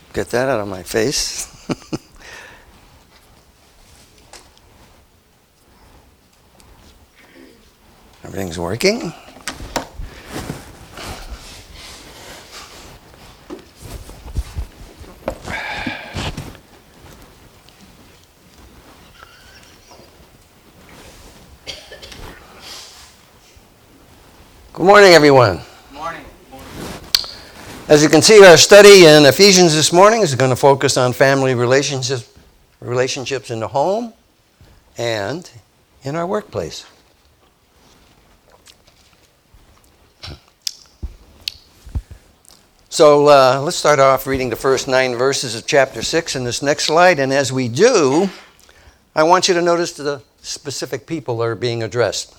Get that out of my face. Everything's working. Good morning, everyone. Good morning. As you can see, our study in Ephesians this morning is going to focus on family relationships in the home and in our workplace. So let's start off reading the first 9 verses of chapter 6 in this next slide. And as we do, I want you to notice the specific people that are being addressed.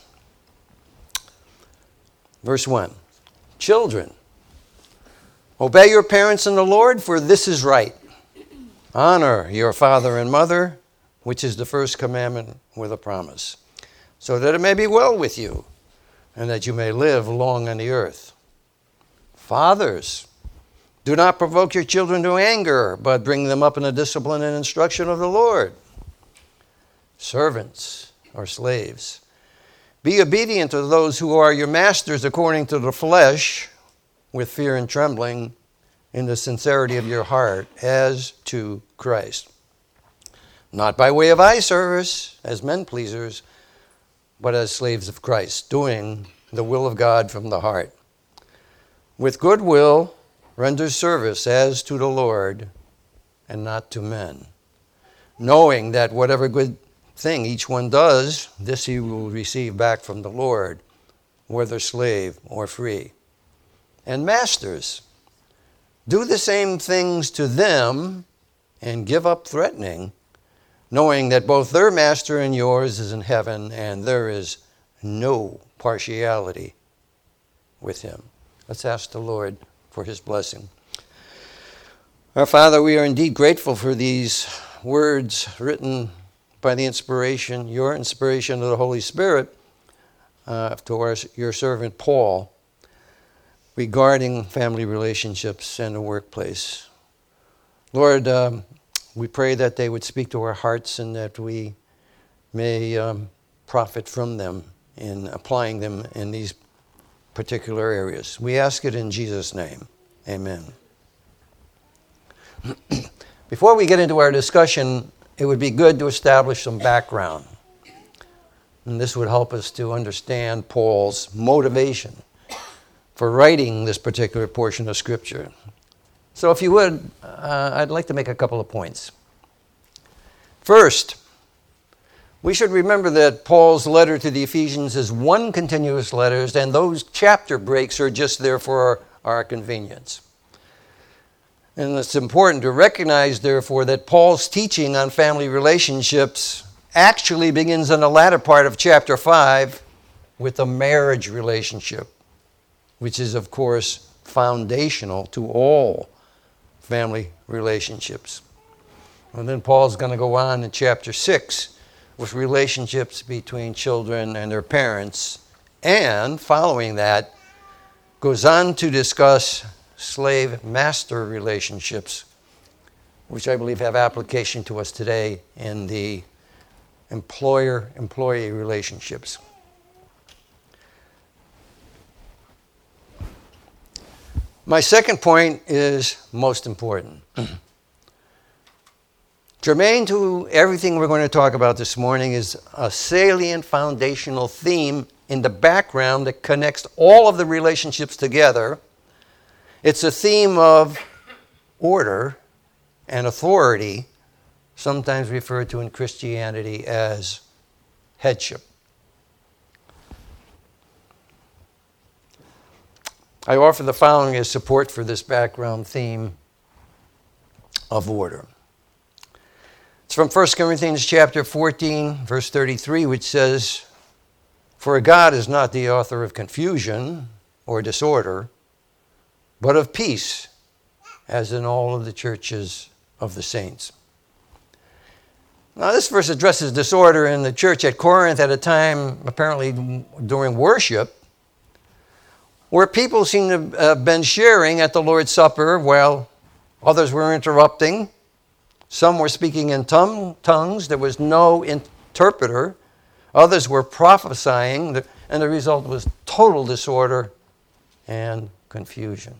Verse 1, children, obey your parents in the Lord, for this is right. Honor your father and mother, which is the first commandment with a promise, so that it may be well with you, and that you may live long on the earth. Fathers, do not provoke your children to anger, but bring them up in the discipline and instruction of the Lord. Servants or slaves, be obedient to those who are your masters according to the flesh, with fear and trembling, in the sincerity of your heart, as to Christ. Not by way of eye service, as men pleasers, but as slaves of Christ, doing the will of God from the heart. With good will, render service as to the Lord, and not to men, knowing that whatever good thing each one does, this he will receive back from the Lord, whether slave or free. And masters, do the same things to them and give up threatening, knowing that both their master and yours is in heaven, and there is no partiality with him. Let's ask the Lord for his blessing. Our Father, we are indeed grateful for these words written by the inspiration, your inspiration of the Holy Spirit, to your servant Paul, regarding family relationships and the workplace. Lord, we pray that they would speak to our hearts and that we may profit from them in applying them in these particular areas. We ask it in Jesus' name. Amen. Before we get into our discussion, it would be good to establish some background. And this would help us to understand Paul's motivation for writing this particular portion of Scripture. So if you would, I'd like to make a couple of points. First, we should remember that Paul's letter to the Ephesians is one continuous letter, and those chapter breaks are just there for our convenience. And it's important to recognize, therefore, that Paul's teaching on family relationships actually begins in the latter part of chapter 5 with a marriage relationship, which is, of course, foundational to all family relationships. And then Paul's going to go on in chapter 6 with relationships between children and their parents, and following that, goes on to discuss slave-master relationships, which I believe have application to us today in the employer-employee relationships. My second point is most important. Germane to everything we're going to talk about this morning is a salient foundational theme in the background that connects all of the relationships together. It's a theme of order and authority, sometimes referred to in Christianity as headship. I offer the following as support for this background theme of order. It's from 1 Corinthians chapter 14, verse 33, which says, "For God is not the author of confusion or disorder, but of peace, as in all of the churches of the saints." Now, this verse addresses disorder in the church at Corinth at a time, apparently during worship, where people seem to have been sharing at the Lord's Supper while Others were interrupting. Some were speaking in tongues. There was no interpreter. Others were prophesying, and the result was total disorder and confusion.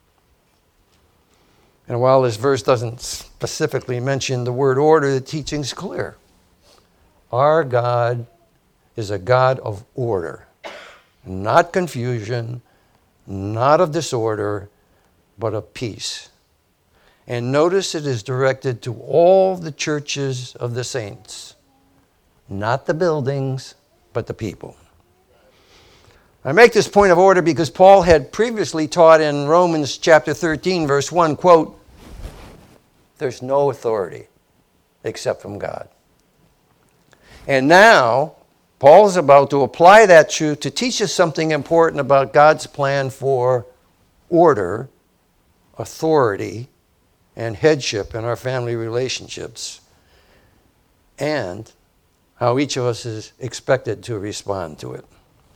And while this verse doesn't specifically mention the word order, the teaching's clear. Our God is a God of order, not confusion, not of disorder, but of peace. And notice it is directed to all the churches of the saints, not the buildings, but the people. I make this point of order because Paul had previously taught in Romans chapter 13, verse 1, quote, "There's no authority except from God." And now, Paul is about to apply that truth to teach us something important about God's plan for order, authority, and headship in our family relationships, and how each of us is expected to respond to it.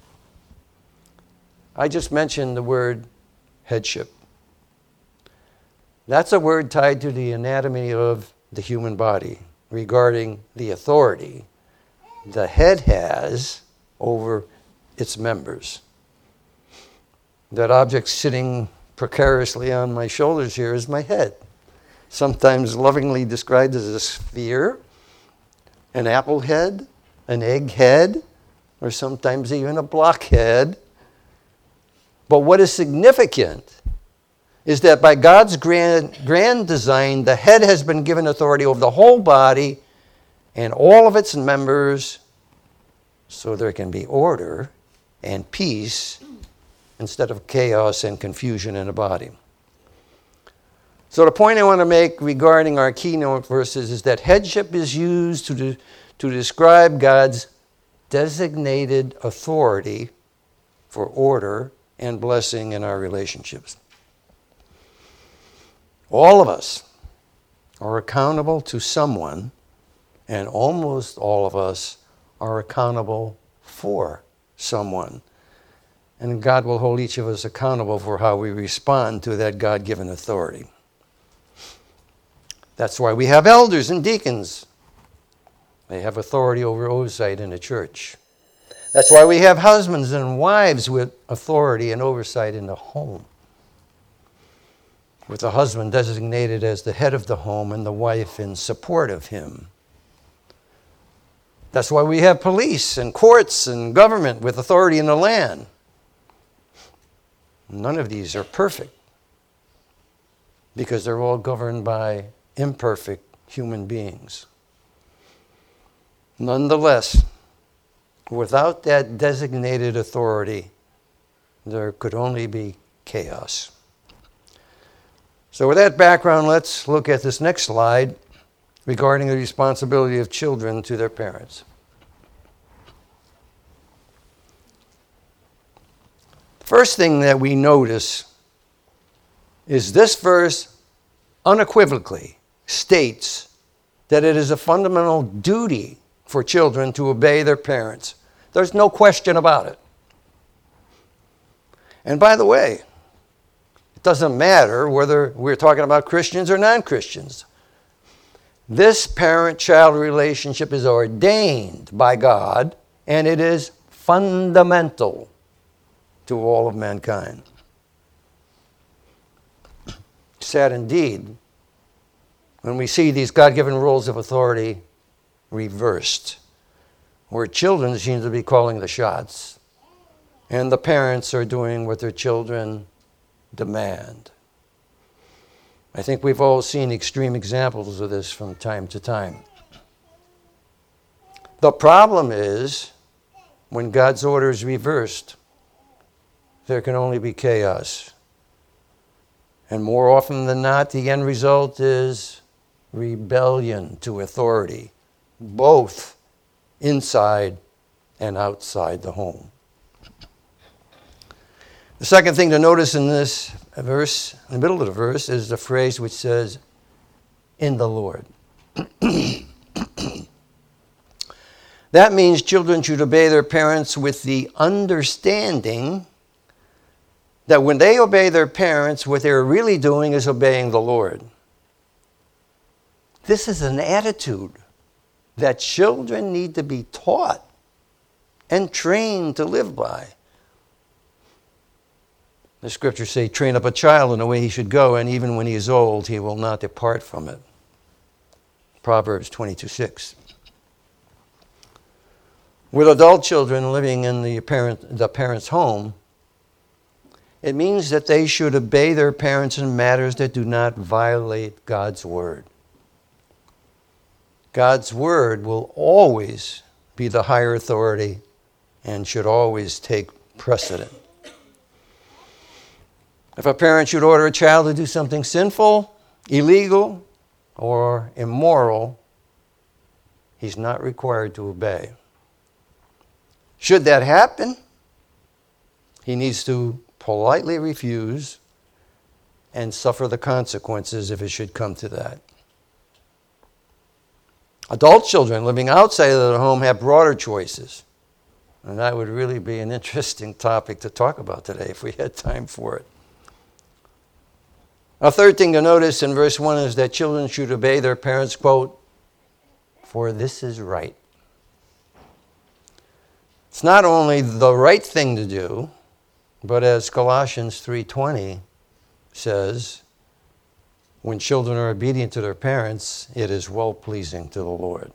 I just mentioned the word headship. That's a word tied to the anatomy of the human body regarding the authority the head has over its members. That object sitting precariously on my shoulders here is my head, sometimes lovingly described as a sphere, an apple head, an egg head, or sometimes even a blockhead. But what is significant is that by God's grand design, the head has been given authority over the whole body and all of its members, so there can be order and peace instead of chaos and confusion in the body. So the point I want to make regarding our keynote verses is that headship is used to describe God's designated authority for order and blessing in our relationships. All of us are accountable to someone, and almost all of us are accountable for someone. And God will hold each of us accountable for how we respond to that God-given authority. That's why we have elders and deacons. They have authority over oversight in the church. That's why we have husbands and wives with authority and oversight in the home, with the husband designated as the head of the home and the wife in support of him. That's why we have police and courts and government with authority in the land. None of these are perfect because they're all governed by imperfect human beings. Nonetheless, without that designated authority, there could only be chaos. So with that background, let's look at this next slide regarding the responsibility of children to their parents. The first thing that we notice is this verse unequivocally states that it is a fundamental duty for children to obey their parents. There's no question about it. And by the way, it doesn't matter whether we're talking about Christians or non-Christians. This parent-child relationship is ordained by God, and it is fundamental to all of mankind. Sad indeed when we see these God-given roles of authority reversed, where children seem to be calling the shots, and the parents are doing what their children demand. I think we've all seen extreme examples of this from time to time. The problem is, when God's order is reversed, there can only be chaos. And more often than not, the end result is rebellion to authority, both inside and outside the home. The second thing to notice in this verse, in the middle of the verse, is the phrase which says, "in the Lord." That means children should obey their parents with the understanding that when they obey their parents, what they're really doing is obeying the Lord. This is an attitude that children need to be taught and trained to live by. The scriptures say, train up a child in the way he should go, and even when he is old, he will not depart from it. Proverbs 22:6. With adult children living in the parent's home, it means that they should obey their parents in matters that do not violate God's word. God's word will always be the higher authority and should always take precedent. If a parent should order a child to do something sinful, illegal, or immoral, he's not required to obey. Should that happen, he needs to politely refuse and suffer the consequences if it should come to that. Adult children living outside of the home have broader choices. And that would really be an interesting topic to talk about today if we had time for it. A third thing to notice in verse 1 is that children should obey their parents, quote, for this is right. It's not only the right thing to do, but as Colossians 3:20 says, when children are obedient to their parents, it is well-pleasing to the Lord.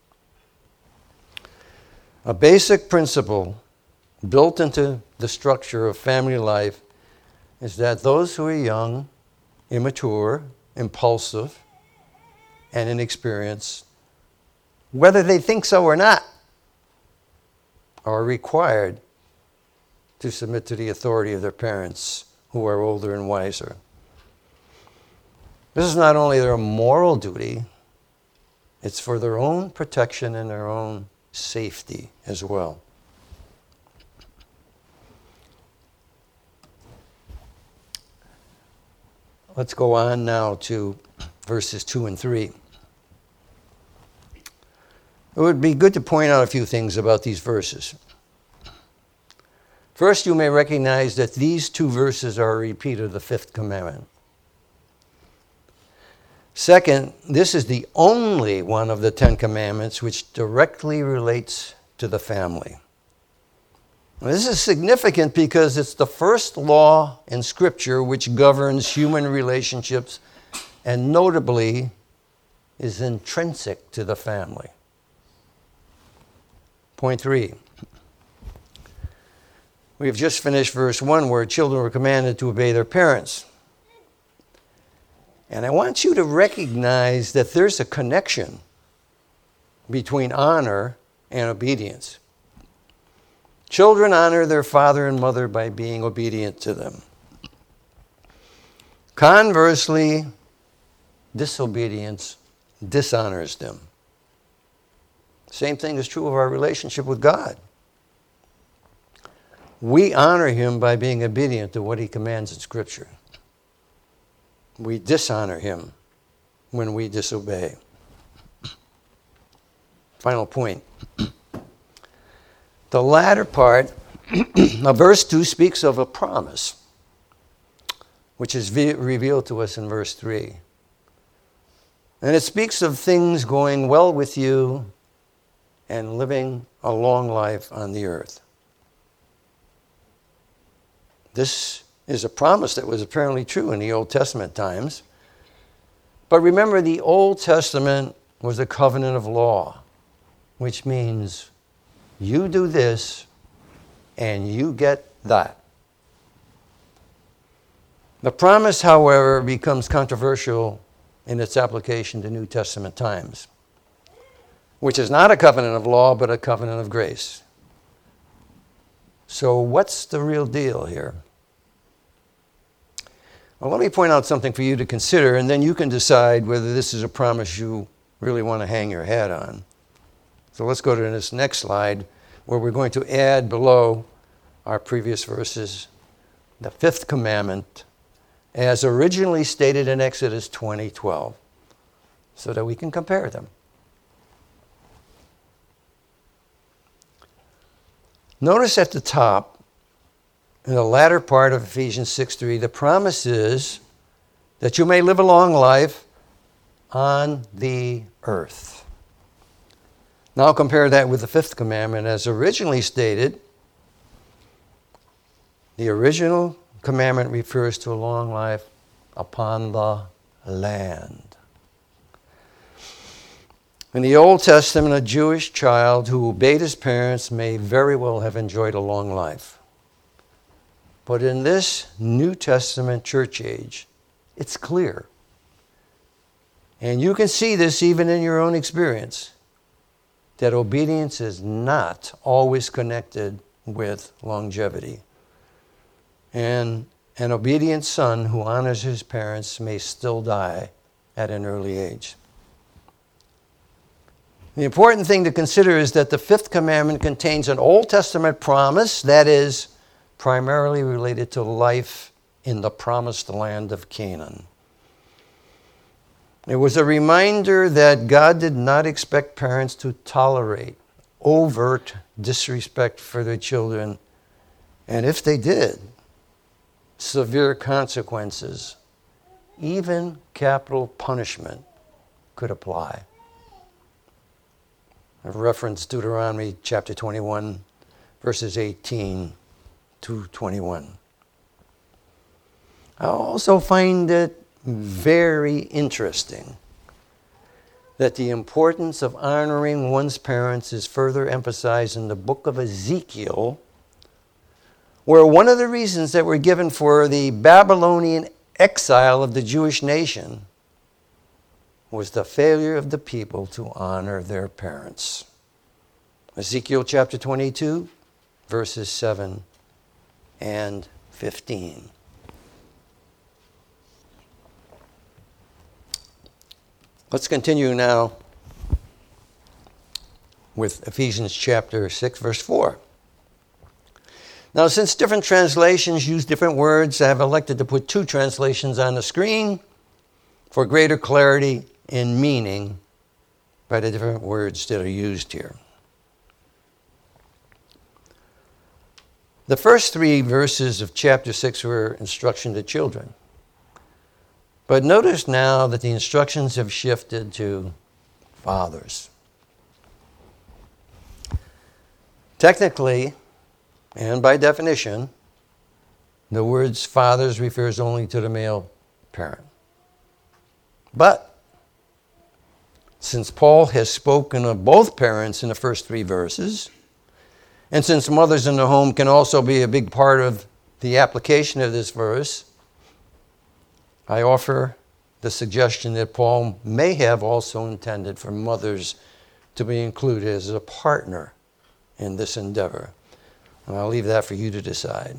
A basic principle built into the structure of family life is that those who are young, immature, impulsive, and inexperienced, whether they think so or not, are required to submit to the authority of their parents who are older and wiser. This is not only their moral duty, it's for their own protection and their own safety as well. Let's go on now to verses 2 and 3. It would be good to point out a few things about these verses. First, you may recognize that these two verses are a repeat of the fifth commandment. Second, this is the only one of the Ten Commandments which directly relates to the family. Now, this is significant because it's the first law in Scripture which governs human relationships and notably is intrinsic to the family. Point 3. We have just finished verse 1 where children were commanded to obey their parents. And I want you to recognize that there's a connection between honor and obedience. Children honor their father and mother by being obedient to them. Conversely, disobedience dishonors them. Same thing is true of our relationship with God. We honor him by being obedient to what he commands in Scripture. We dishonor him when we disobey. Final point. The latter part of verse 2 speaks of a promise, which is revealed to us in verse 3. And it speaks of things going well with you and living a long life on the earth. This is a promise that was apparently true in the Old Testament times. But remember, the Old Testament was a covenant of law, which means you do this and you get that. The promise, however, becomes controversial in its application to New Testament times, which is not a covenant of law, but a covenant of grace. So what's the real deal here? Well, let me point out something for you to consider, and then you can decide whether this is a promise you really want to hang your hat on. So let's go to this next slide, where we're going to add below our previous verses the fifth commandment as originally stated in Exodus 20:12, so that we can compare them. Notice at the top, in the latter part of Ephesians 6:3, the promise is that you may live a long life on the earth. Now compare that with the fifth commandment. As originally stated, the original commandment refers to a long life upon the land. In the Old Testament, a Jewish child who obeyed his parents may very well have enjoyed a long life. But in this New Testament church age, it's clear. And you can see this even in your own experience, that obedience is not always connected with longevity. And an obedient son who honors his parents may still die at an early age. The important thing to consider is that the fifth commandment contains an Old Testament promise that is primarily related to life in the promised land of Canaan. It was a reminder that God did not expect parents to tolerate overt disrespect for their children, and if they did, severe consequences, even capital punishment, could apply. I've referenced Deuteronomy chapter 21, verses 18 to 21. I also find it very interesting that the importance of honoring one's parents is further emphasized in the book of Ezekiel, where one of the reasons that were given for the Babylonian exile of the Jewish nation was the failure of the people to honor their parents. Ezekiel chapter 22, verses 7 and 15. Let's continue now with Ephesians chapter 6, verse 4. Now, since different translations use different words, I have elected to put two translations on the screen for greater clarity in meaning by the different words that are used here. The first three verses of chapter 6 were instruction to children. But notice now that the instructions have shifted to fathers. Technically, and by definition, the words fathers refers only to the male parent. But since Paul has spoken of both parents in the first three verses, and since mothers in the home can also be a big part of the application of this verse, I offer the suggestion that Paul may have also intended for mothers to be included as a partner in this endeavor. And I'll leave that for you to decide.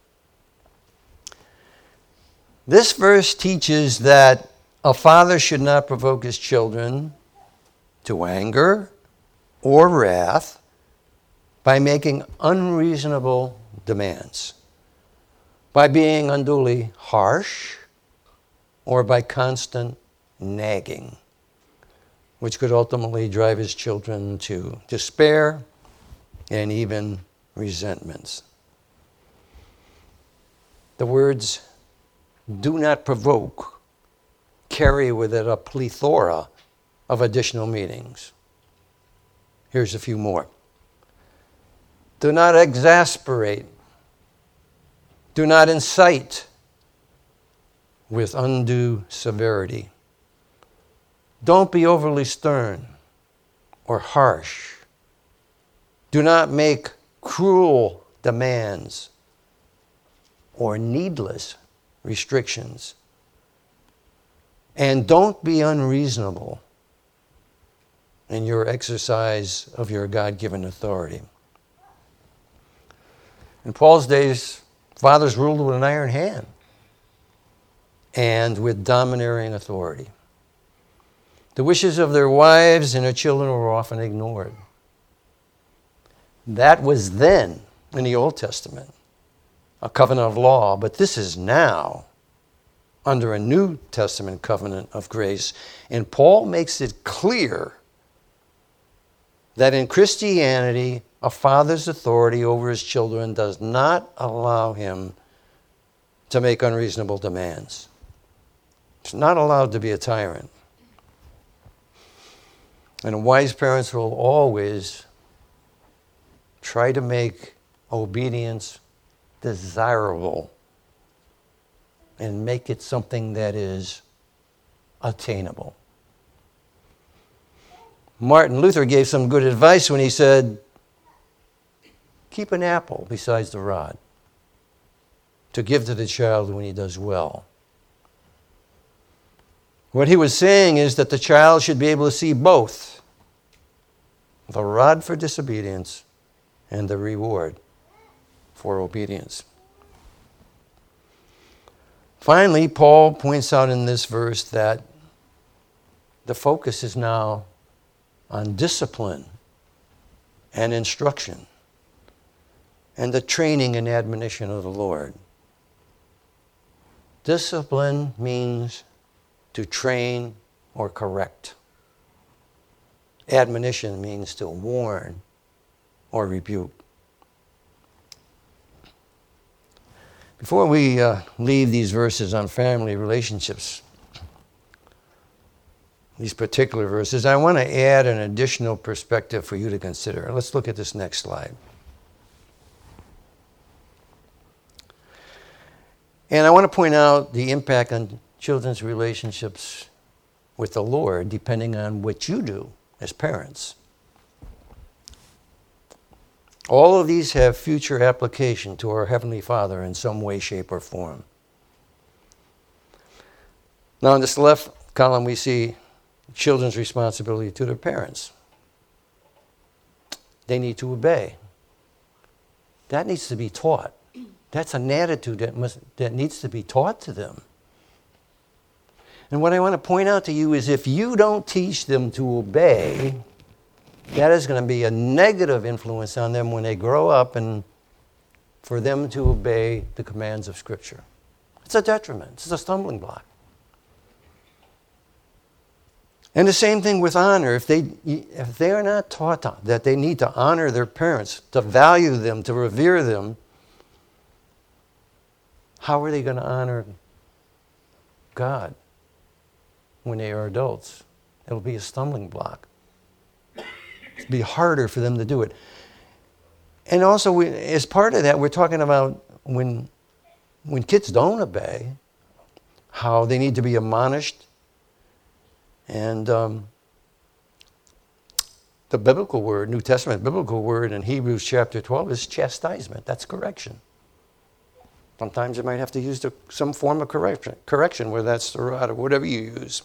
This verse teaches that a father should not provoke his children to anger or wrath by making unreasonable demands, by being unduly harsh, or by constant nagging, which could ultimately drive his children to despair and even resentments. The words "do not provoke" carry with it a plethora of additional meanings. Here's a few more. Do not exasperate. Do not incite with undue severity. Don't be overly stern or harsh. Do not make cruel demands or needless restrictions. And don't be unreasonable in your exercise of your God-given authority. In Paul's days, fathers ruled with an iron hand and with domineering authority. The wishes of their wives and their children were often ignored. That was then, in the Old Testament, a covenant of law, but this is now under a New Testament covenant of grace. And Paul makes it clear that in Christianity, a father's authority over his children does not allow him to make unreasonable demands. He's not allowed to be a tyrant. And wise parents will always try to make obedience desirable and make it something that is attainable. Martin Luther gave some good advice when he said, keep an apple besides the rod to give to the child when he does well. What he was saying is that the child should be able to see both the rod for disobedience and the reward for obedience. Finally, Paul points out in this verse that the focus is now on discipline and instruction and the training and admonition of the Lord. Discipline means to train or correct. Admonition means to warn or rebuke. Before we leave these verses on family relationships, these particular verses, I want to add an additional perspective for you to consider. Let's look at this next slide. And I want to point out the impact on children's relationships with the Lord depending on what you do as parents. All of these have future application to our Heavenly Father in some way, shape, or form. Now in this left column we see children's responsibility to their parents. They need to obey. That needs to be taught. That's an attitude that needs to be taught to them. And what I want to point out to you is if you don't teach them to obey, that is going to be a negative influence on them when they grow up and for them to obey the commands of Scripture. It's a detriment. It's a stumbling block. And the same thing with honor. If they are not taught that they need to honor their parents, to value them, to revere them, how are they going to honor God when they are adults? It'll be a stumbling block. It'll be harder for them to do it. And also, as part of that, we're talking about when kids don't obey, how they need to be admonished. And the biblical word, New Testament biblical word in Hebrews chapter 12 is chastisement. That's correction. Sometimes you might have to use some form of correction, whether that's the rod or whatever you use.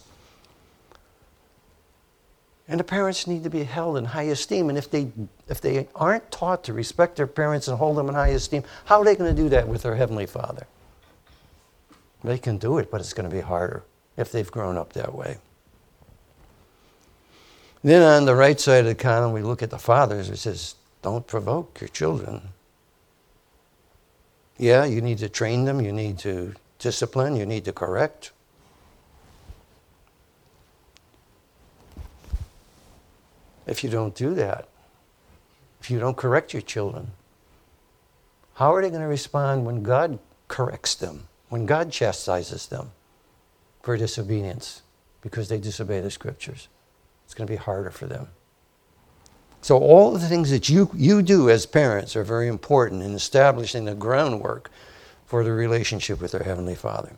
And the parents need to be held in high esteem. And if they aren't taught to respect their parents and hold them in high esteem, how are they going to do that with their Heavenly Father? They can do it, but it's going to be harder if they've grown up that way. Then on the right side of the column, we look at the fathers. It says, don't provoke your children. Yeah, you need to train them. You need to discipline. You need to correct. If you don't do that, if you don't correct your children, how are they going to respond when God corrects them, when God chastises them for disobedience because they disobey the Scriptures? It's going to be harder for them. So all of the things that you do as parents are very important in establishing the groundwork for the relationship with their Heavenly Father.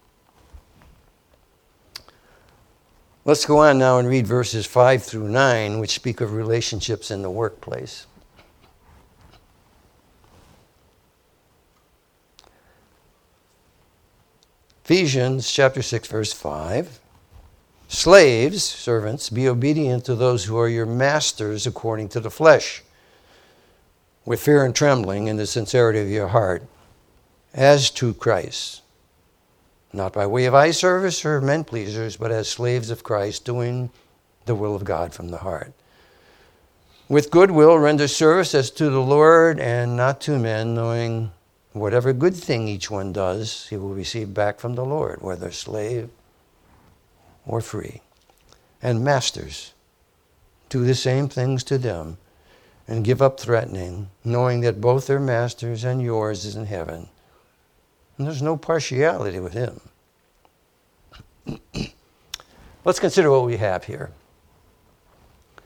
Let's go on now and read verses 5 through 9, which speak of relationships in the workplace. Ephesians chapter 6, verse 5. Slaves, servants, be obedient to those who are your masters according to the flesh, with fear and trembling in the sincerity of your heart, as to Christ, not by way of eye service or men pleasers, but as slaves of Christ, doing the will of God from the heart. With good will render service as to the Lord and not to men, knowing whatever good thing each one does, he will receive back from the Lord, whether slave or free. And masters, do the same things to them, and give up threatening, knowing that both their masters and yours is in heaven. And there's no partiality with him. Let's consider what we have here.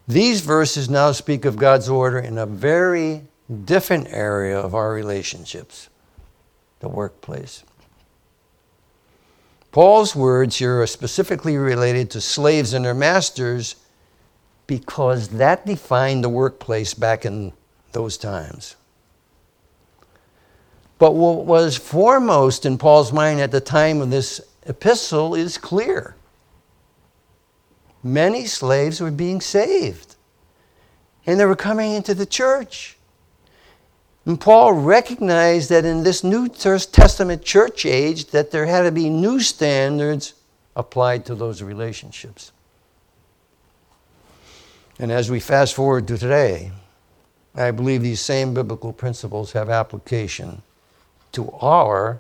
These verses now speak of God's order in a very different area of our relationships, the workplace. Paul's words here are specifically related to slaves and their masters because that defined the workplace back in those times. But what was foremost in Paul's mind at the time of this epistle is clear. Many slaves were being saved, and they were coming into the church. And Paul recognized that in this New Testament church age that there had to be new standards applied to those relationships. And as we fast forward to today, I believe these same biblical principles have application to our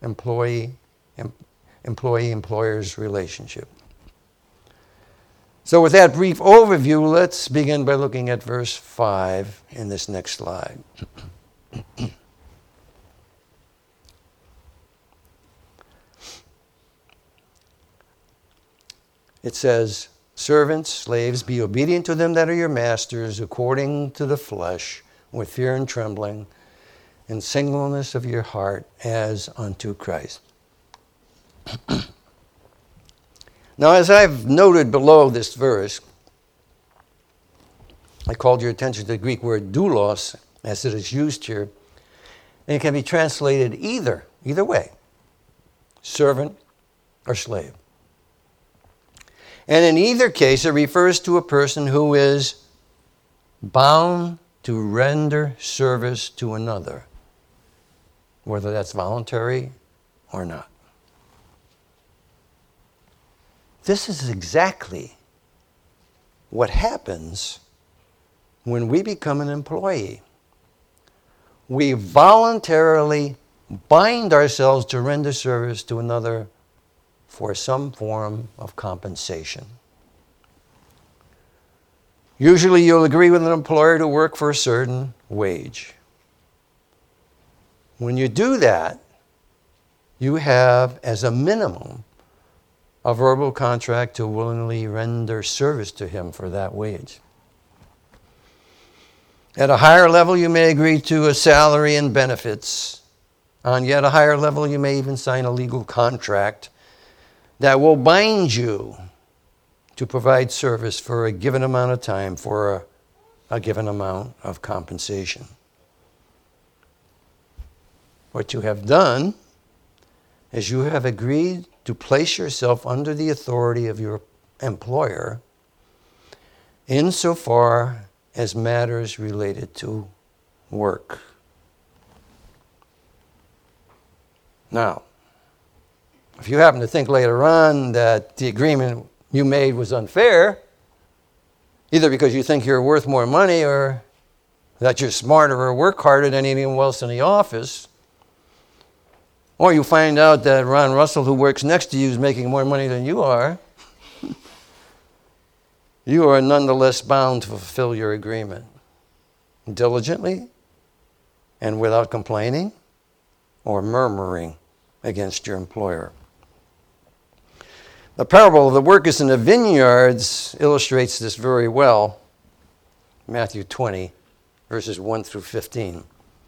employee-employer's relationship. So with that brief overview, let's begin by looking at verse 5 in this next slide. It says, "Servants, slaves, be obedient to them that are your masters, according to the flesh, with fear and trembling, and singleness of your heart, as unto Christ." Now, as I've noted below this verse, I called your attention to the Greek word doulos, as it is used here, and it can be translated either way, servant or slave. And in either case, it refers to a person who is bound to render service to another, whether that's voluntary or not. This is exactly what happens when we become an employee. We voluntarily bind ourselves to render service to another for some form of compensation. Usually you'll agree with an employer to work for a certain wage. When you do that, you have, as a minimum, a verbal contract to willingly render service to him for that wage. At a higher level, you may agree to a salary and benefits. On yet a higher level, you may even sign a legal contract that will bind you to provide service for a given amount of time for a given amount of compensation. What you have done is you have agreed to place yourself under the authority of your employer insofar as matters related to work. Now, if you happen to think later on that the agreement you made was unfair, either because you think you're worth more money or that you're smarter or work harder than anyone else in the office, or you find out that Ron Russell, who works next to you, is making more money than you are, you are nonetheless bound to fulfill your agreement diligently and without complaining or murmuring against your employer. The parable of the workers in the vineyards illustrates this very well. Matthew 20, verses 1 through 15.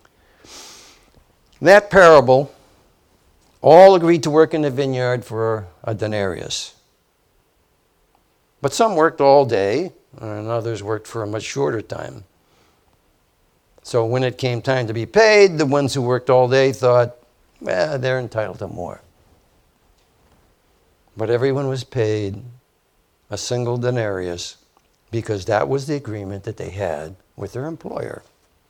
In that parable, all agreed to work in the vineyard for a denarius. But some worked all day, and others worked for a much shorter time. So when it came time to be paid, the ones who worked all day thought, well, they're entitled to more. But everyone was paid a single denarius because that was the agreement that they had with their employer.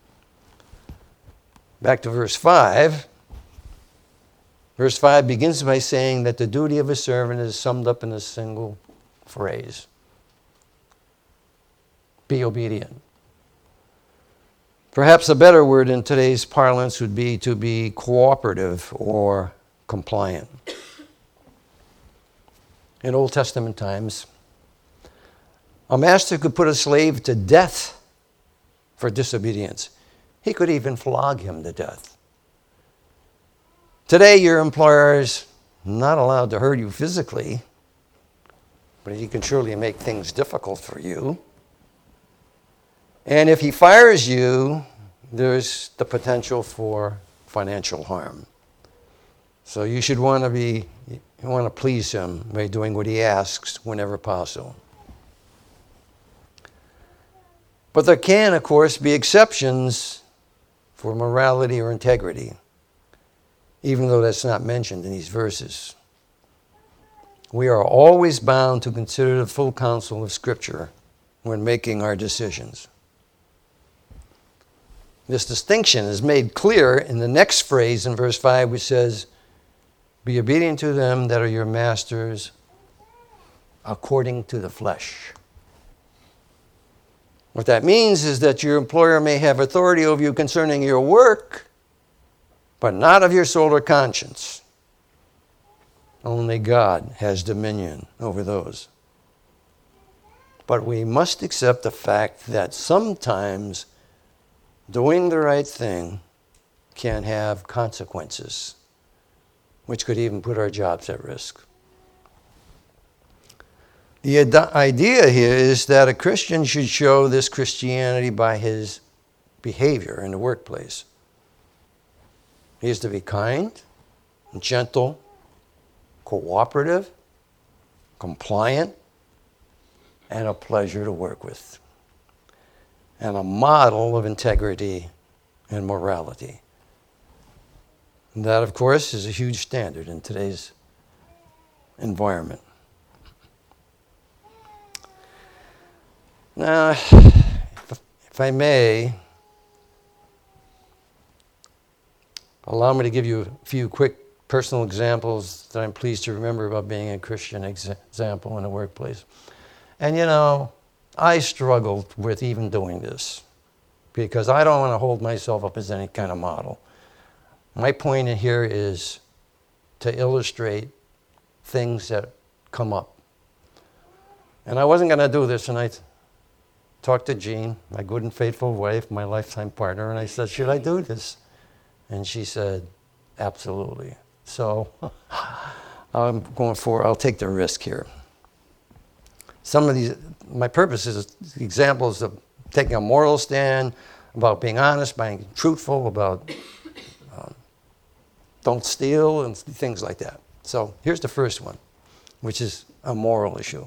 Back to verse 5. Verse 5 begins by saying that the duty of a servant is summed up in a single phrase. Be obedient. Perhaps a better word in today's parlance would be to be cooperative or compliant. In Old Testament times, a master could put a slave to death for disobedience. He could even flog him to death. Today, your employer is not allowed to hurt you physically, but he can surely make things difficult for you. And if he fires you, there's the potential for financial harm. So you should want to please him by doing what he asks whenever possible. But there can, of course, be exceptions for morality or integrity, even though that's not mentioned in these verses. We are always bound to consider the full counsel of Scripture when making our decisions. This distinction is made clear in the next phrase in verse 5, which says, "Be obedient to them that are your masters according to the flesh." What that means is that your employer may have authority over you concerning your work, but not of your soul or conscience. Only God has dominion over those. But we must accept the fact that sometimes doing the right thing can have consequences, which could even put our jobs at risk. The idea here is that a Christian should show this Christianity by his behavior in the workplace. He is to be kind, gentle, cooperative, compliant, and a pleasure to work with, and a model of integrity and morality. And that, of course, is a huge standard in today's environment. Now, if I may, allow me to give you a few quick personal examples that I'm pleased to remember about being a Christian example in the workplace. And I struggled with even doing this because I don't want to hold myself up as any kind of model. My point in here is to illustrate things that come up. And I wasn't going to do this, and I talked to Jean, my good and faithful wife, my lifetime partner, and I said, "Should I do this?" And she said, "Absolutely." So I'll take the risk here. Some of these, my purpose is examples of taking a moral stand, about being honest, being truthful, about don't steal, and things like that. So here's the first one, which is a moral issue.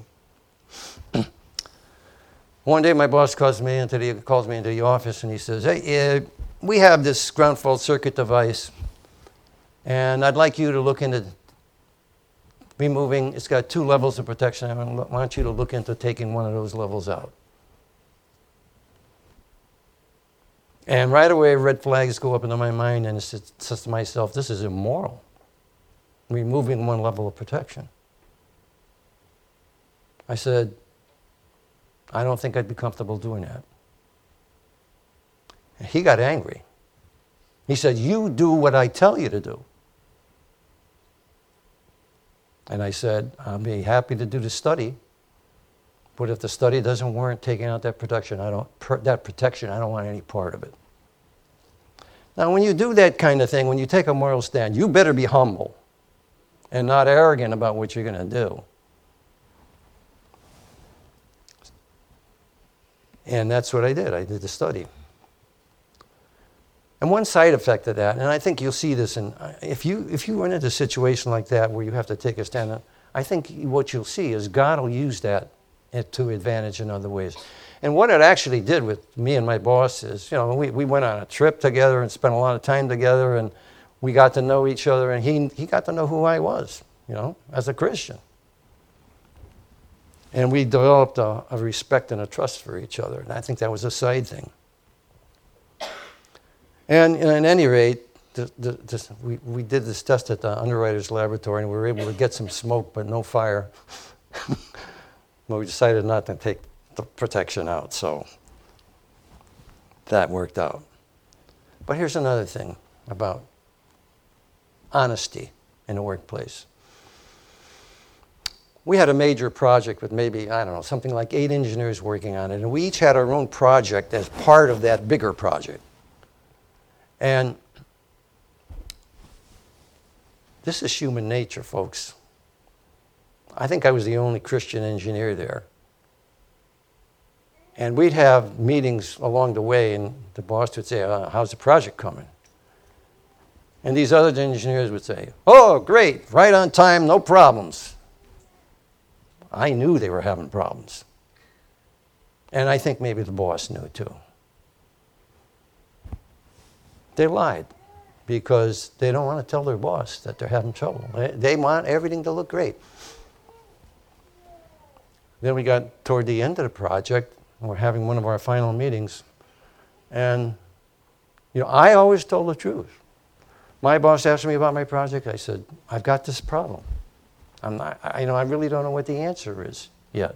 One day my boss calls me into the office and he says, "Hey, we have this ground fault circuit device, and I'd like you to look into removing, it's got 2 levels of protection. I want you to look into taking one of those levels out." And right away, red flags go up into my mind, and it says to myself, this is immoral, removing one level of protection. I said, "I don't think I'd be comfortable doing that." And he got angry. He said, "You do what I tell you to do." And I said, "I'll be happy to do the study, but if the study doesn't warrant taking out that protection, I don't want any part of it." Now, when you do that kind of thing, when you take a moral stand, you better be humble and not arrogant about what you're going to do. And that's what I did. I did the study. And one side effect of that, and I think you'll see this, if you run into a situation like that where you have to take a stand, I think what you'll see is God will use that to advantage in other ways. And what it actually did with me and my boss is, we went on a trip together and spent a lot of time together, and we got to know each other, and he got to know who I was, as a Christian. And we developed a respect and a trust for each other. And I think that was a side thing. And at any rate, we did this test at the underwriter's laboratory, and we were able to get some smoke but no fire. But we decided not to take the protection out, so that worked out. But here's another thing about honesty in the workplace. We had a major project with maybe, something like 8 engineers working on it, and we each had our own project as part of that bigger project. And this is human nature, folks. I think I was the only Christian engineer there. And we'd have meetings along the way, and the boss would say, how's the project coming? And these other engineers would say, oh, great, right on time, no problems. I knew they were having problems. And I think maybe the boss knew too. They lied because they don't want to tell their boss that they're having trouble. They want everything to look great. Then we got toward the end of the project, and we're having one of our final meetings. And, I always told the truth. My boss asked me about my project. I said, I've got this problem. I really don't know what the answer is yet.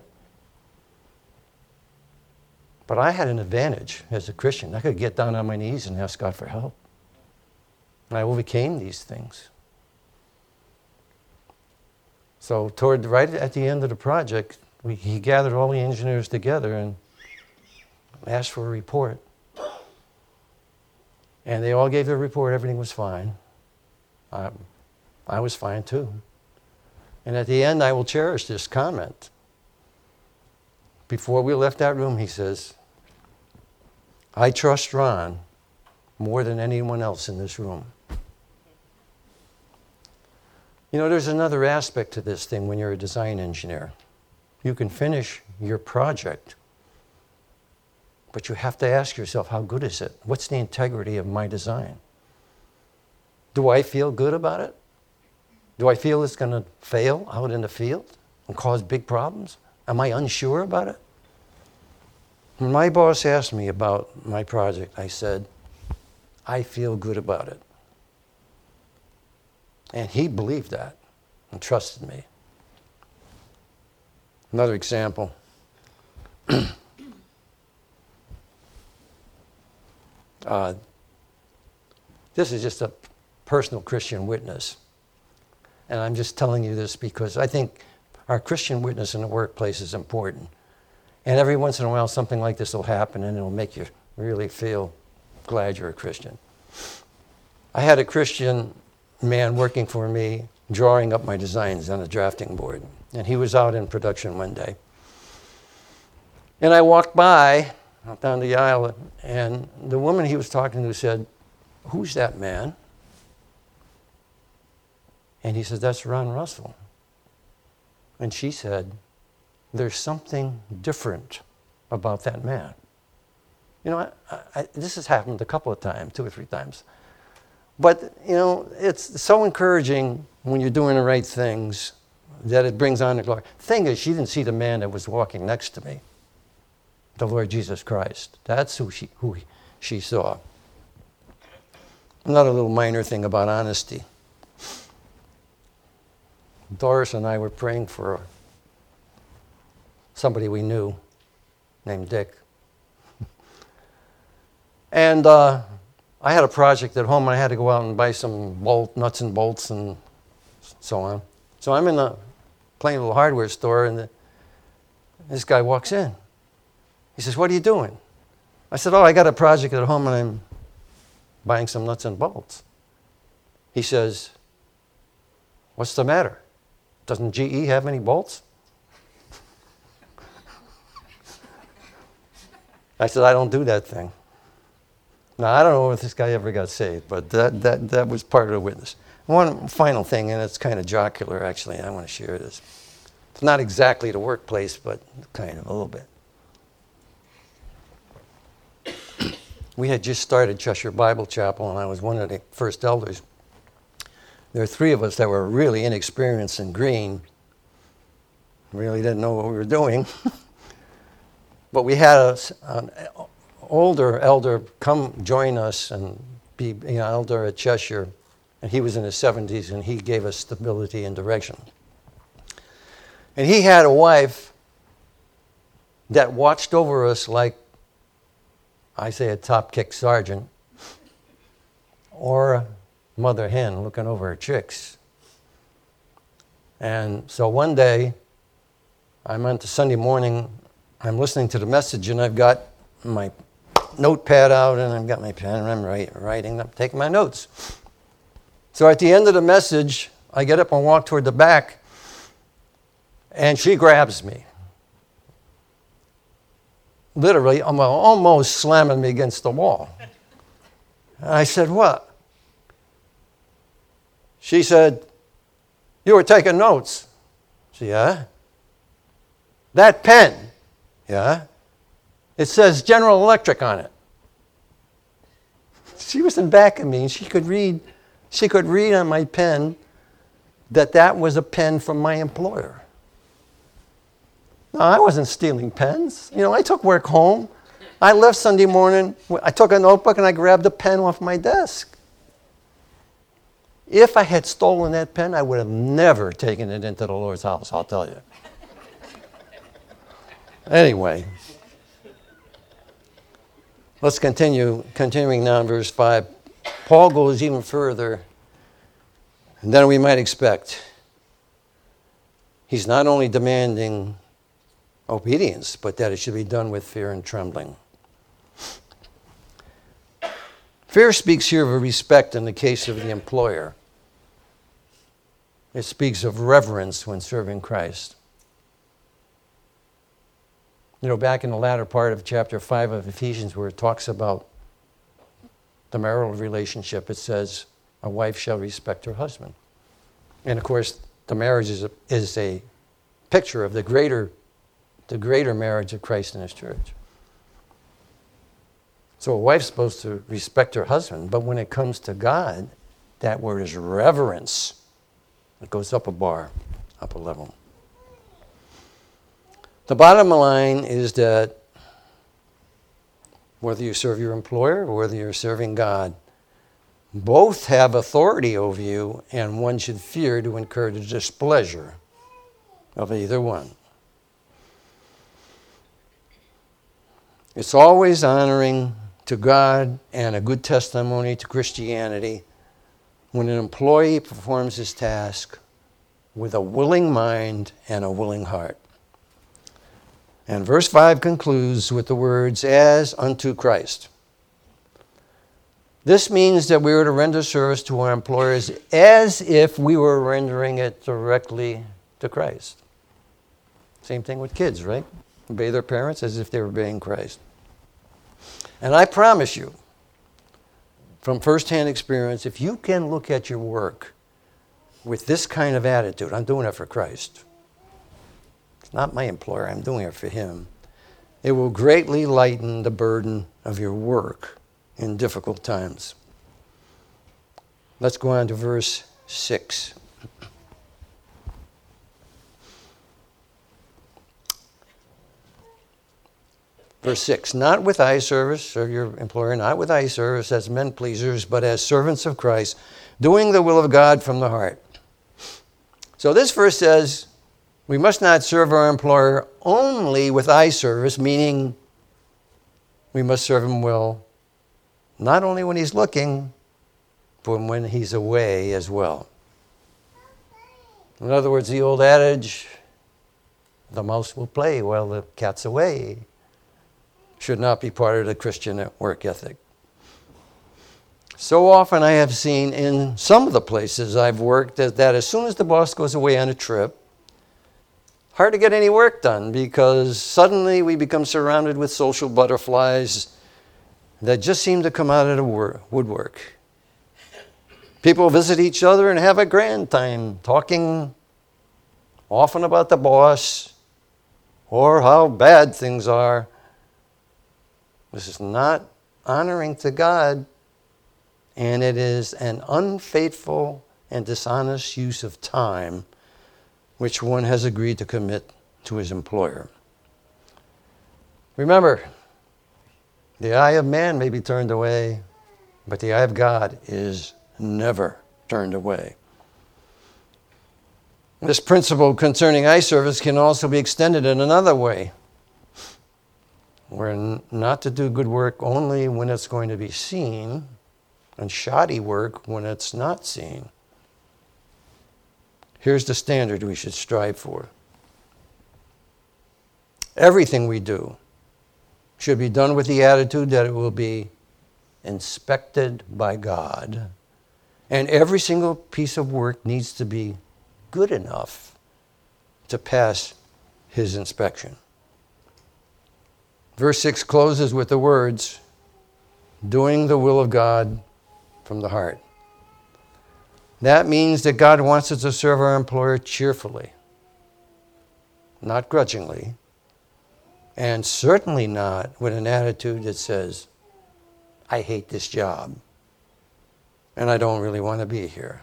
But I had an advantage as a Christian. I could get down on my knees and ask God for help. And I overcame these things. So right at the end of the project, he gathered all the engineers together and asked for a report. And they all gave their report. Everything was fine. I was fine too. And at the end, I will cherish this comment. Before we left that room, he says, I trust Ron more than anyone else in this room. There's another aspect to this thing when you're a design engineer. You can finish your project, but you have to ask yourself, how good is it? What's the integrity of my design? Do I feel good about it? Do I feel it's going to fail out in the field and cause big problems? Am I unsure about it? When my boss asked me about my project, I said, I feel good about it. And he believed that and trusted me. Another example. This is just a personal Christian witness. And I'm just telling you this because I think our Christian witness in the workplace is important. And every once in a while, something like this will happen, and it'll make you really feel glad you're a Christian. I had a Christian man working for me, drawing up my designs on a drafting board. And he was out in production one day. And I walked by, down the aisle, and the woman he was talking to said, who's that man? And he said, that's Ron Russell. And she said, there's something different about that man. This has happened a couple of times, 2 or 3 times. But, it's so encouraging when you're doing the right things that it brings on the glory. The thing is, she didn't see the man that was walking next to me, the Lord Jesus Christ. That's who she saw. Another little minor thing about honesty. Doris and I were praying for somebody we knew named Dick. And I had a project at home, and I had to go out and buy some nuts and bolts and so on. So I'm in a plain little hardware store, and this guy walks in. He says, what are you doing? I said, I got a project at home, and I'm buying some nuts and bolts. He says, what's the matter? Doesn't GE have any bolts? I said, I don't do that thing. Now, I don't know if this guy ever got saved, but that was part of the witness. One final thing, and it's kind of jocular, actually, and I want to share this. It's not exactly the workplace, but kind of a little bit. We had just started Cheshire Bible Chapel, and I was one of the first elders. There were 3 of us that were really inexperienced and green. Really didn't know what we were doing. But we had an older elder come join us and be an elder at Cheshire. And he was in his 70s, and he gave us stability and direction. And he had a wife that watched over us like, I say, a top-kick sergeant or a mother hen looking over her chicks. And so one day, I'm on to Sunday morning, I'm listening to the message, and I've got my notepad out, and I've got my pen, and I'm writing, I'm taking my notes. So at the end of the message, I get up and walk toward the back, and she grabs me. literally, almost slamming me against the wall. And I said, what? She said, you were taking notes. I said, yeah. That pen, yeah. It says General Electric on it. She was in back of me, and she could read on my pen that was a pen from my employer. No, I wasn't stealing pens. I took work home. I left Sunday morning. I took a notebook and I grabbed a pen off my desk. If I had stolen that pen, I would have never taken it into the Lord's house, I'll tell you. Anyway, let's continuing now in verse 5. Paul goes even further than we might expect. He's not only demanding obedience, but that it should be done with fear and trembling. Fear speaks here of respect in the case of the employer. It speaks of reverence when serving Christ. Back in the latter part of chapter 5 of Ephesians, where it talks about the marital relationship, it says, a wife shall respect her husband. And of course, the marriage is a picture of the greater marriage of Christ and his church. So a wife's supposed to respect her husband, but when it comes to God, that word is reverence. It goes up a bar, up a level. The bottom line is that whether you serve your employer or whether you're serving God, both have authority over you, and one should fear to incur the displeasure of either one. It's always honoring to God and a good testimony to Christianity when an employee performs his task with a willing mind and a willing heart. And verse 5 concludes with the words, as unto Christ. This means that we are to render service to our employers as if we were rendering it directly to Christ. Same thing with kids, right? Obey their parents as if they were obeying Christ. And I promise you, from firsthand experience, if you can look at your work with this kind of attitude, I'm doing it for Christ. It's not my employer, I'm doing it for him. It will greatly lighten the burden of your work in difficult times. Let's go on to verse 6. Verse 6, not with eye service, serve your employer, not with eye service as men pleasers, but as servants of Christ, doing the will of God from the heart. So this verse says, we must not serve our employer only with eye service, meaning we must serve him well, not only when he's looking, but when he's away as well. In other words, the old adage, the mouse will play while the cat's away, should not be part of the Christian work ethic. So often I have seen in some of the places I've worked that as soon as the boss goes away on a trip, hard to get any work done because suddenly we become surrounded with social butterflies that just seem to come out of the woodwork. People visit each other and have a grand time talking often about the boss or how bad things are. This is not honoring to God, and it is an unfaithful and dishonest use of time which one has agreed to commit to his employer. Remember, the eye of man may be turned away, but the eye of God is never turned away. This principle concerning eye service can also be extended in another way. We're not to do good work only when it's going to be seen, and shoddy work when it's not seen. Here's the standard we should strive for. Everything we do should be done with the attitude that it will be inspected by God. And every single piece of work needs to be good enough to pass his inspection. Verse 6 closes with the words, doing the will of God from the heart. That means that God wants us to serve our employer cheerfully, not grudgingly, and certainly not with an attitude that says, I hate this job, and I don't really want to be here.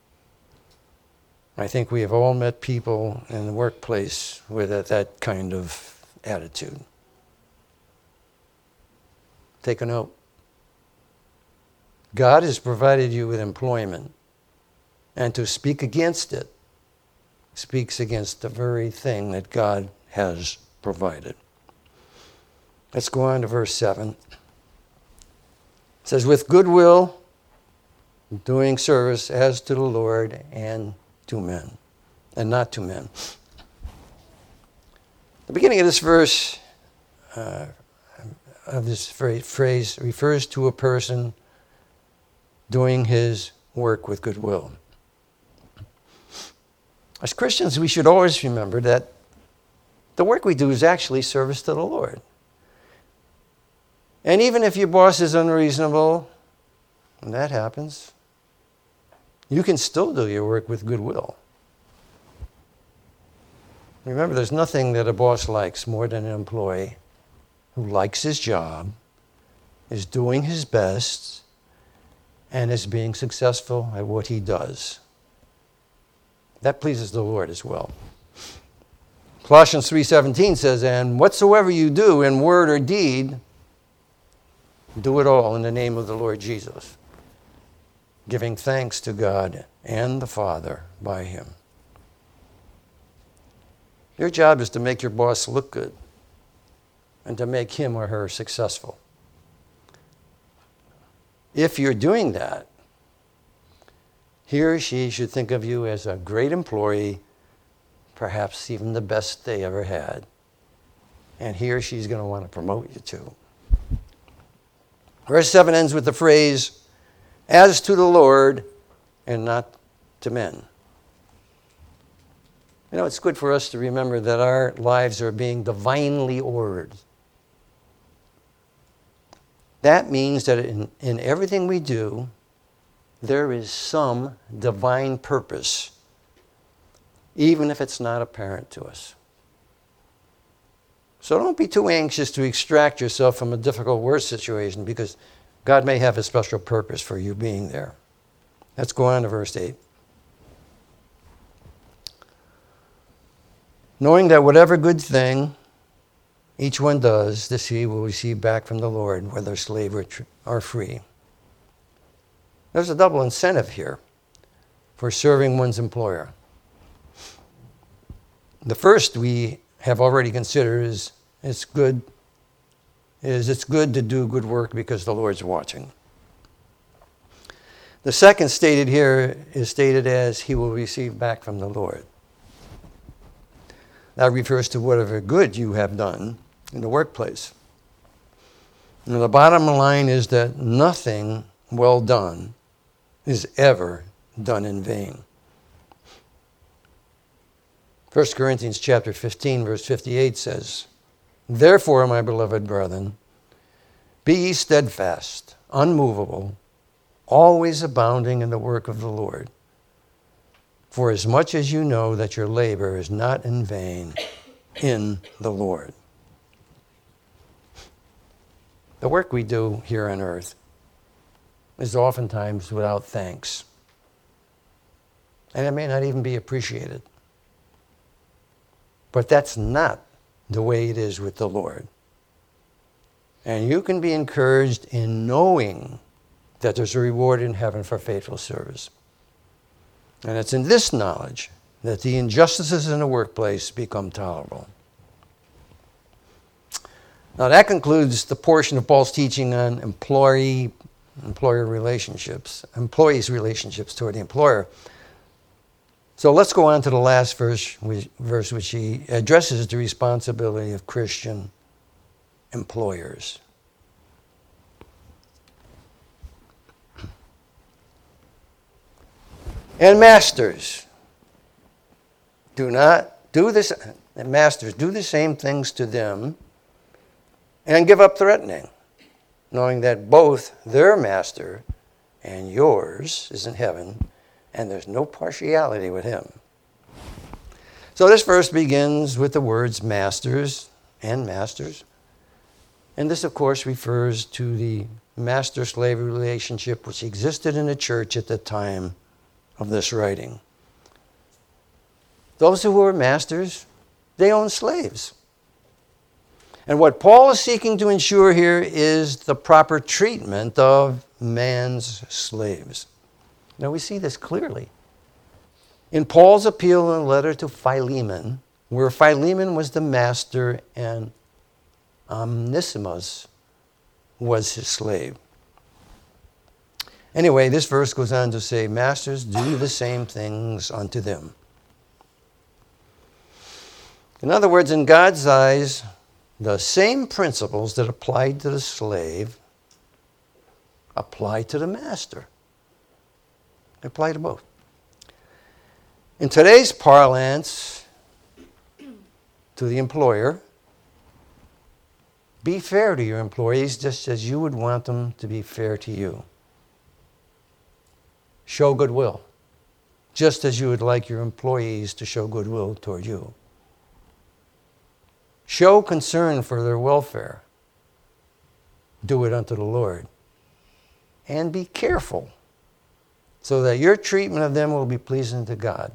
I think we have all met people in the workplace with that kind of attitude. Take a note. God has provided you with employment, and to speak against it speaks against the very thing that God has provided. Let's go on to verse 7. It says, with goodwill, doing service as to the Lord and to men, and not to men. The beginning of this verse, of this phrase, refers to a person doing his work with goodwill. As Christians, we should always remember that the work we do is actually service to the Lord. And even if your boss is unreasonable, and that happens, you can still do your work with goodwill. Remember, there's nothing that a boss likes more than an employee who likes his job, is doing his best, and is being successful at what he does. That pleases the Lord as well. Colossians 3:17 says, and whatsoever you do in word or deed, do it all in the name of the Lord Jesus, giving thanks to God and the Father by him. Your job is to make your boss look good and to make him or her successful. If you're doing that, he or she should think of you as a great employee, perhaps even the best they ever had. And he or she is going to want to promote you too. Verse 7 ends with the phrase, as to the Lord and not to men. You know, it's good for us to remember that our lives are being divinely ordered. That means that in everything we do, there is some divine purpose, even if it's not apparent to us. So don't be too anxious to extract yourself from a difficult work situation, because God may have a special purpose for you being there. Let's go on to verse 8. Knowing that whatever good thing each one does, this he will receive back from the Lord, whether slave or free. There's a double incentive here for serving one's employer. The first we have already considered is it's good to do good work because the Lord's watching. The second stated here is stated as he will receive back from the Lord. That refers to whatever good you have done in the workplace. And the bottom line is that nothing well done is ever done in vain. 1 Corinthians chapter 15, verse 58 says, therefore, my beloved brethren, be ye steadfast, unmovable, always abounding in the work of the Lord. For as much as you know that your labor is not in vain in the Lord. The work we do here on earth is oftentimes without thanks. And it may not even be appreciated. But that's not the way it is with the Lord. And you can be encouraged in knowing that there's a reward in heaven for faithful service. And it's in this knowledge that the injustices in the workplace become tolerable. Now that concludes the portion of Paul's teaching on employee relationships, employees' relationships toward the employer. So let's go on to the last verse which he addresses the responsibility of Christian employers. And masters, do the same things to them and give up threatening, knowing that both their master and yours is in heaven, and there's no partiality with him. So this verse begins with the words masters and masters. And this, of course, refers to the master-slave relationship which existed in the church at the time of this writing. Those who were masters, they owned slaves. And what Paul is seeking to ensure here is the proper treatment of man's slaves. Now we see this clearly in Paul's appeal in a letter to Philemon, where Philemon was the master and Onesimus was his slave. Anyway, this verse goes on to say, masters, do the same things unto them. In other words, in God's eyes, the same principles that applied to the slave apply to the master. They apply to both. In today's parlance, to the employer, be fair to your employees just as you would want them to be fair to you. Show goodwill, just as you would like your employees to show goodwill toward you. Show concern for their welfare. Do it unto the Lord. And be careful so that your treatment of them will be pleasing to God.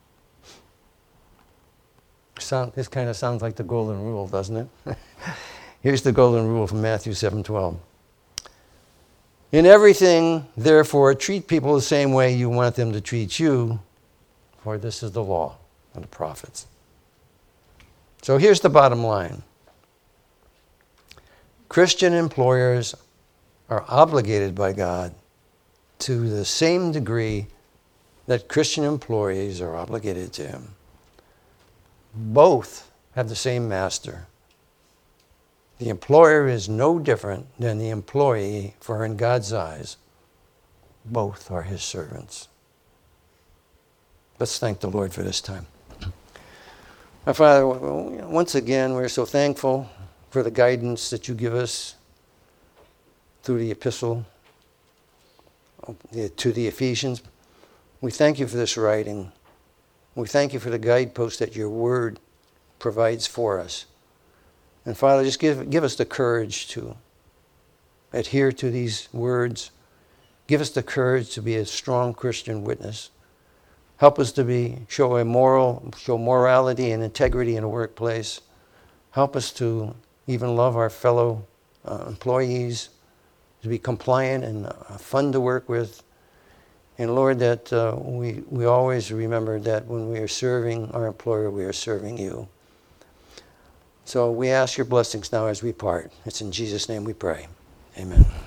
This kind of sounds like the golden rule, doesn't it? Here's the golden rule from Matthew 7:12. In everything, therefore, treat people the same way you want them to treat you, for this is the law and the prophets. So here's the bottom line. Christian employers are obligated by God to the same degree that Christian employees are obligated to him. Both have the same master. The employer is no different than the employee, for in God's eyes, both are his servants. Let's thank the Lord for this time. Our Father, once again, we're so thankful for the guidance that you give us through the epistle to the Ephesians. We thank you for this writing. We thank you for the guidepost that your word provides for us. And Father, just give us the courage to adhere to these words. Give us the courage to be a strong Christian witness. Help us to show morality and integrity in the workplace. Help us to even love our fellow employees, to be compliant and fun to work with. And Lord, that we always remember that when we are serving our employer, we are serving you. So we ask your blessings now as we part. It's in Jesus' name we pray. Amen.